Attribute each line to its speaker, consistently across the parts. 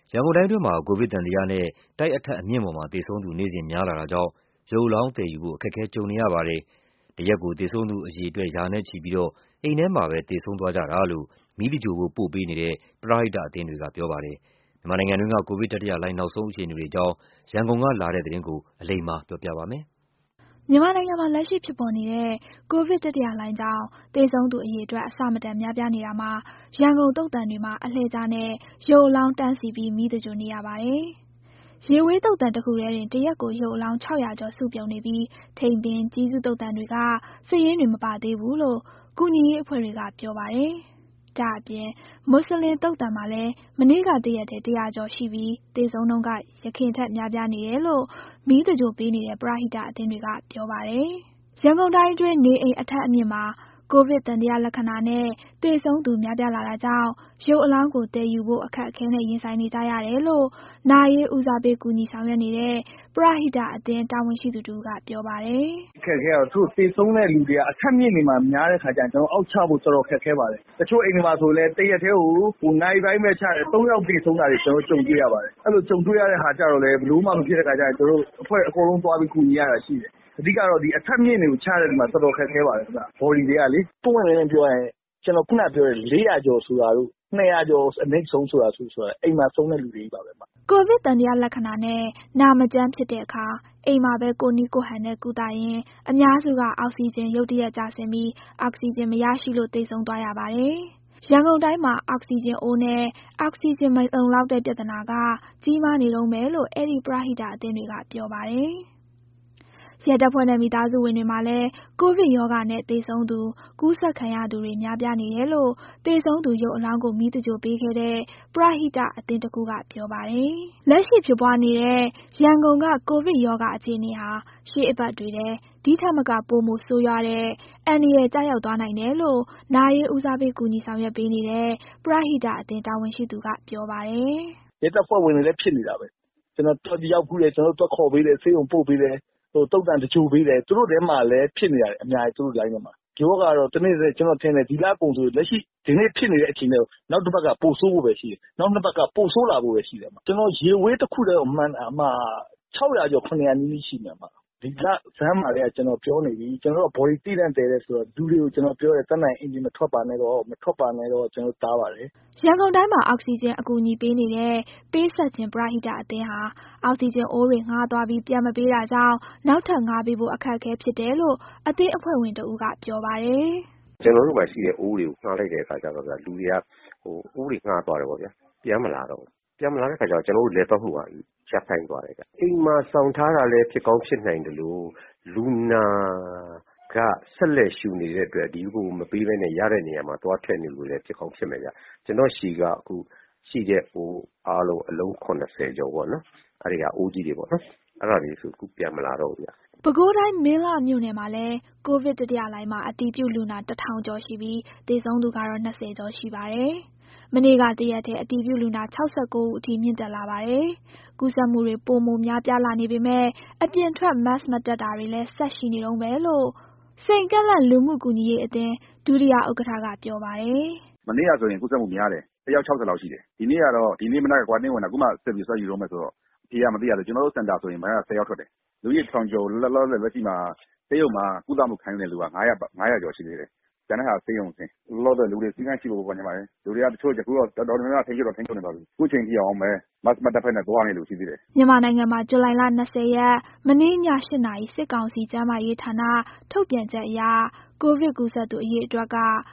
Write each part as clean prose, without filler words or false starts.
Speaker 1: ရန်ကုန်တိုင်းအတွင်းမှာကိုဗစ်သံသယနဲ့တိုက်အထက်အမြင့်ပေါ်မှာသေဆုံးသူနေ့စဉ်များလာတာကြောင့်ရုပ်အလောင်းသယ်ယူဖို့အခက်အခဲကြုံနေရပါတယ်။တရက်ကိုသေဆုံးသူအရေအတွက်ရာနဲ့ချီပြီးအိမ်ထဲမှာပဲသေဆုံးသွားကြတာလို့မီးသင်္ဂြိုဟ်ဖို့ပို့ပေးနေတဲ့ပရဟိတအသင်းတွေကပြောပါတယ်။မြန်မာနိုင်ငံတွင်းကကိုဗစ်တတိယလှိုင်းနောက်ဆုံးအခြေအနေတွေအကြောင်းရန်ကုန်ကလာတဲ့သတင်းကိုအလိမ္မာပြောပြပါမယ်။
Speaker 2: မြန်မာနိုင်ငံမှာလက်ရှိဖြစ်ပေါ်နေတဲ့ကိုဗစ်တတိယလှိုင်းကြောင့်သေဆုံးသူအရေအတွက်အဆမတန်များပြားနေတာမှာရန်ကုန်သုဿန်တွေမှာအလှည့်ကျနဲ့ရုပ်အလောင်းတန်းစီပြီးမီးသင်္ဂြိုဟ်နေရပါတယ်။ရေဝေးသုဿန်တစ်ခုထဲတွင်တရက်ကိုရုပ်အလောင်း600ကျော်စုပြုံနေပြီးထိန်ပင်ကျေးဇူးသုဿန်တွေကစာရင်းတွေမပါသေးဘူးလို့ကူညီရေးအဖွဲ့တွေကပြောပါတယ်။ဒါအပြင်မွတ်စလင်သုဿန်မှာလည်းမနေ့ကတရက်တည်း100ကျော်ရှိပြီးသေဆုံးနှုန်းကယခင်ထက်များပြားနေတယ်လို့မီးသင်္ဂြိုဟ်ပေးနေတဲ့ပရဟိတအသင်းတွေကပြောပါတယ်။ရန်ကုန်တိုင်းအတွင်းနေအိမ်အထက်အမြင့်မှာကိုဗစ်သံသယလက္ခဏာနဲ့သေဆုံးသူများပြားလာတာကြောင့်ရုပ်အလောင်းကိုသယ်ယူဖို့အခက်အခဲနဲ့ရင်ဆိုင်နေကြရတယ်လို့နာရေးဦးစားပေးကူညီဆောင်ရွက်နေတဲ့ပရဟိတအသင်းတာဝန်ရှိသူတစ်ဦးကပြောပါတယ်
Speaker 3: ။အခက်အခဲကတော့သူသေဆုံးတဲ့လူတွေကအထက်မြင့်နေမှာများတဲ့ခါကျရင်ကျွန်တော်အောက်ချဖို့တော်တော်ခက်ခဲပါတယ်။တချို့အိမ်တွေမှာဆိုလည်းတရက်တည်းကိုနိုင်ပိုင်းပဲချတယ်3ယောက်သေဆုံးတာတွေကျွန်တော်ကြုံတွေ့ရပါတယ်။အဲ့လိုကြုံတွေ့ရတဲ့ခါကျတော့လည်းဘလို့မှမဖြစ်တဲ့ခါကျရင်ကျွန်တော်အဖွဲ့အကုန်လုံးသွားပြီးကူညီရတာရှိတယ်။အဓိကတော့ဒီအထက်မြင့်တွေကိုချတဲ့ဒီမှာတော်တော်ခက်ခဲပါတယ်ခင်ဗျ။ body တွေကလေပုံမှန်လည်းပြောရင်ကျွန်တော်ခုနပြောတဲ့400ကျော်ဆိုတာတို့200ကျော်အနိမ့်ဆုံးဆိုတာအိမ်မှာဆုံးတဲ့လူတွေပါပဲမှာ
Speaker 2: ကိုဗစ်သံသယလက္ခဏာနဲ့နာမကျန်းဖြစ်တဲ့အခါအိမ်မှာပဲကိုနီးကိုဟန်နဲ့ကုသရင်အများစုကအောက်ဆီဂျင်ရုတ်တရက်ကျဆင်းပြီးအောက်ဆီဂျင်မရရှိလို့သေဆုံးသွားရပါတယ်။ရန်ကုန်တိုင်းမှာအောက်ဆီဂျင်အိုးနဲ့အောက်ဆီဂျင်မလုံလောက်တဲ့ပြဿနာကကြီးမားနေတုန်းပဲလို့အဲ့ဒီပရဟိတအသင်းတွေကပြောပါတယ်။ရဲတပ်ဖွဲ့နဲ့မိသားစုဝင်တွေမှာလည်းကိုဗစ်ရောဂါနဲ့သေဆုံးသူကူးစက်ခံရသူတွေများပြားနေတယ်လို့သေဆုံးသူရုပ်အလောင်းကိုမီးသင်္ဂြိုဟ်ပေးခဲ့တဲ့ပရဟိတအသင်းတစ်ခုကပြောပါတယ်။လက်ရှိဖြစ်ပွားနေတဲ့ရန်ကုန်ကကိုဗစ်ရောဂါအခြေအနေဟာရှေ့အပတ်တွေထဲဒီထက်မကပိုမိုဆိုးရွားတဲ့အန္တရာယ်ကျရောက်သွားနိုင်တယ်လို့နာရေးဦးစားပေးကူညီဆောင်ရွက်ပေးနေတဲ့ပရဟိတအသင်းတာဝန်ရှိသူကပြောပါတယ်
Speaker 3: ။ရဲတပ်ဖွဲ့ဝင်တွေလည်းဖြစ်နေတာပဲ။ကျွန်တော်ရောက်ခုလေကျွန်တော်တို့ခေါ်ပေးတယ်ဆေးရုံပို့ပေးတယ်သုဿန်တကြိုပေးတယ်သူတို့ထဲမှာလည်းဖြစ်နေရတယ်အများကြီးသူတို့ line ထဲမှာယောဂါတော့တနေ့ကျွန်တော်ထင်တယ်ဒီလကုန်ဆိုလက်ရှိဒီနေ့ဖြစ်နေတဲ့အချိန်နဲ့နောက်တစ်ပတ်ကပိုဆိုးဖို့ပဲရှိတယ်နောက်နှစ်ပတ်ကပိုဆိုးလာဖို့ပဲရှိတယ်ကျွန်တော်ရေဝေးတစ်ခုတည်းမှန်အမှ600ကျော်900နီးနီးရှိနေမှာဒီကဇမ်းမာတွေကကျွန်တော်ပြောနေပြီကျွန်တော်တို့ body တိတန့်တယ်ဆိုတော့လူတွေကိုကျွန်တော်ပြောတယ်တက်နိုင်အင်ဂျင်မထွက်ပါနဲ့တော့ကျွန်တော်တားပါတယ်
Speaker 2: ရန်ကုန်တိုင်းမှာအောက်ဆီဂျင်အကူအညီပေးနေတဲ့ပေးဆက်ခြင်းပရဟိတအသင်းဟာအောက်ဆီဂျင်အိုးတွေငှားသွားပြီးပြန်မပေးတာကြောင့်နောက်ထပ်ငှားပေးဖို့အခက်အခဲဖြစ်တယ်လို့အသင်းအဖွဲ့ဝင်တဦးကပြောပါတယ်
Speaker 4: ကျွန်တော်တို့မှာရှိတဲ့အိုးတွေကိုငှားလိုက်တဲ့အခါကျတော့လူတွေကအိုးတွေငှားသွားတယ်ပေါ့ဗျာပြန်မလာတော့ပြန်မလာတဲ့ခါကျတော့ကျွန်တော်တို့လက်တော့မှုပါချက်ဆိုင်သွားတယ်အိမ်မှာစောင့်ထားတာလည်းဖြစ်ကောင်းဖြစ်နိုင်တယ်လို့လူနာကဆက်လက်ရှူနေတဲ့အတွက်ဒီကိုမပေးဘဲနဲ့ရတဲ့နေရာမှာသွားထည့်နေလို့လည်းဖြစ်ကောင်းဖြစ်မယ်ဗျကျွန်တော်ရှီကအခုရှိတဲ့ဟိုအားလုံးအလုံး80ကျော်ပေါ့နော်အဲ့ဒီကအိုးကြီးတွေပေါ့နော်အဲ့ဒါတွေဆိုအခုပြန်မလာတော့ဘူးဗျ
Speaker 2: ပဲခူးတိုင်းမင်းလှမြို့နယ်မှာလည်းကိုဗစ်တတိယလှိုင်းမှာအတည်ပြုလူနာ1000ကျော်ရှိပြီးသေဆုံးသူကတော့20ကျော်ရှိပါတယ်။မနေ့ကတရက်တည်းအတည်ပြုလူနာ69ဦးအထိမြင့်တက်လာပါတယ်။ကူးစက်မှုတွေပိုမိုများပြားလာနေပေမဲ့အပြင်ထွက် mask မတပ်တာတွေလည်းဆက်ရှိနေတုန်းပဲလို့စိန်ကက်လက်လူမှုကူညီရေးအသင်းဒုတိယဥက္ကဋ္ဌကပြောပါတယ်
Speaker 5: ။မနေ့ကဆိုရင်ကူးစက်မှုများတယ်။တယောက်60လောက်ရှိတယ်။ဒီနေ့ကတော့ဒီနေ့မနက်ကကွာတင်းဝင်တာခုမှဆက်ပြီးဆွဲယူတော့မယ်ဆိုတော့ဒီကမသိရလို့ကျွန်တော်တို့စင်တာဆိုရင်မနက်က10ယောက်ထွက်တယ်။လူကြီး1000ကျော်လောလောဆယ်လက်ရှိမှာဆေးရုံမှာကုသမှုခံနေတဲ့လူက900ကျော်ရှိသေးတယ်။ကျန်တဲ့ဟာဆေးရုံဆင်းလောလောဆယ်လူတွေစီကန်းရှိဖို့ပေါ့ညီမလေးလူတွေကတချို့ကခုတော့တော်တော်များများထိန်းချုပ်နေပါပြီ။ခုချိန်ထိအောင်ပဲမတ်မတ်တစ်ဖက်နဲ့သွားနေလို့ရှိသေးတယ်
Speaker 2: ။မြန်မာနိုင်ငံမှာဇူလိုင်လ20ရက်မနေ့ည8နာရီစစ်ကောင်စီကျန်းမာရေးဌာနထုတ်ပြန်ချက်အရကိုဗစ်ကူးစက်သူအရေအတွက်က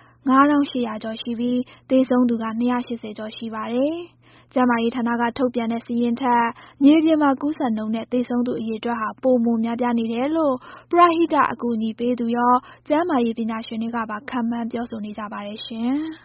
Speaker 2: 9800ကျော်ရှိပြီးသေဆုံးသူက280ကျော်ရှိပါတယ်။ကျန်းမာရေးဌာနကထုတ်ပြန်တဲ့စာရင်းထက်မြေပြင်မှာကူးစက်နှုန်းနဲ့သေဆုံးသူအရေအတွက်ဟာပိုမိုများပြားနေတယ်လို့ပရဟိတအကူအညီပေးသူရောကျန်းမာရေးပညာရှင်တွေကပါခန့်မှန်းပြောဆိုနေကြပါတယ်ရှင်။